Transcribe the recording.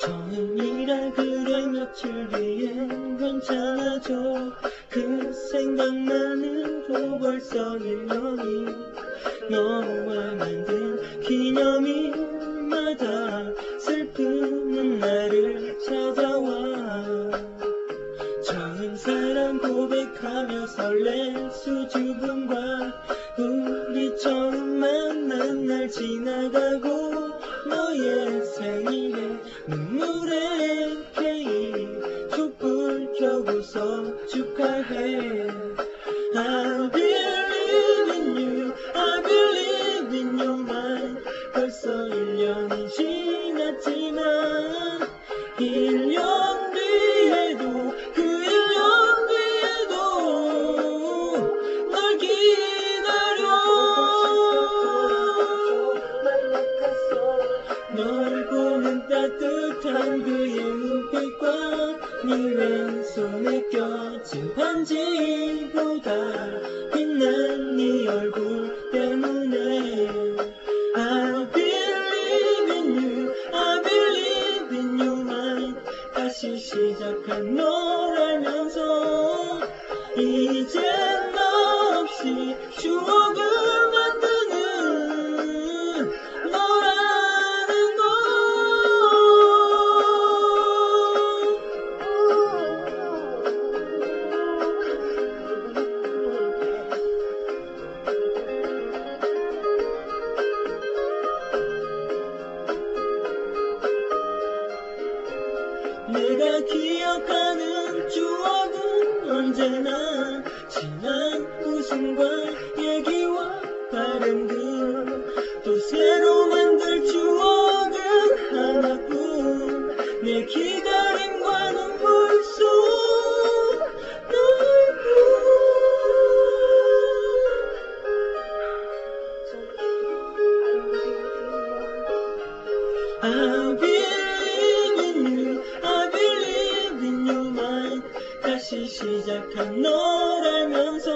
처음이라 그래 며칠 뒤엔 괜찮아져. 그 생각만으로 벌써 1년이 너와 만든 기념일마다 슬픔은 나를 찾아와. 처음 사랑 고백하며 설렌 수줍음과 우리 처음 만난 날 지나가고 너의 생일에 눈물의 케이크 촛불 켜고서 축하해. I believe in you, I believe in your mind. 벌써 1년이 지났지만 1년 뒤에도 그 1년 뒤에도 널 기다려. 널 보는 따뜻한 그의 눈빛과 네 왼손에 껴진 반지보다 빛난 네 얼굴 때문에. I believe in you, I believe in your mind. 다시 시작한 널 알면서 이젠 너 없이 추억을 만드는 너라는 걸. 내가 기억하는 추억은 언제나 지난 웃음과 얘기와 바람들. 또 새로 만들 추억은 하나뿐. 내 기다림과 눈물 속 I believe in you, I believe in your mind. 다시 시작한 널 알면서